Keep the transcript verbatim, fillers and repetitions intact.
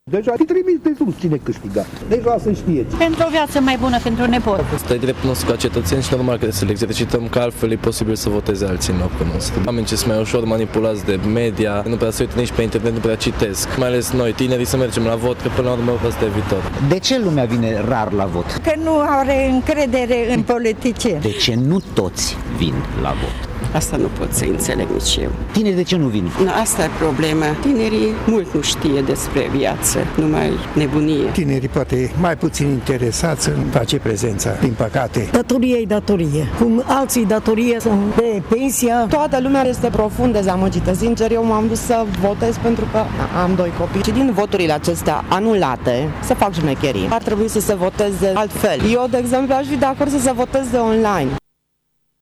Deja trimite sus cine câștiga. Deja să știe. Pentru o viață mai bună pentru nepot. Asta e dreptul nostru ca cetățeni și normal că să le exercităm, că altfel e posibil să voteze alții în locul nostru. Oamenii ce sunt mai ușor manipulați de media, nu prea se uită nici pe internet, nu prea citesc. Mai ales noi, tinerii, să mergem la vot, că până la urmă ăsta e viitor. De ce lumea vine rar la vot? Că nu are încredere în politicieni. De ce nu toți vin la vot? Asta nu pot să înțeleg nici eu. Tinerii de ce nu vin? Asta e problema. Tinerii mult nu știe despre viață, numai nebunie. Tinerii poate mai puțin interesați în face prezența, din păcate. Datorie e datorie. Cum alții datorie sunt de pensia. Toată lumea este profund dezamăgită. Sincer, eu m-am dus să votez pentru că am doi copii. Și din voturile acestea anulate, să fac șmecherii. Ar trebui să se voteze altfel. Eu, de exemplu, aș fi de acord să se voteze online.